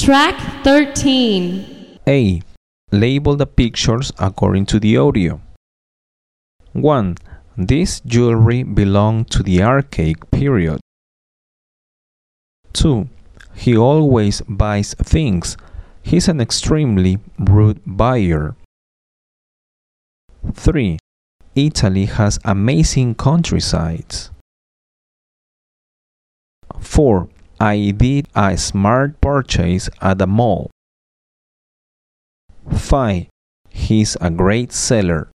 Track 13. A. Label the pictures according to the audio. 1. This jewelry belonged to the archaic period. 2. He always buys things. He's an extremely rude buyer. 3. Italy has amazing countrysides. 4. I did a smart purchase at the mall. 5. He's a great seller.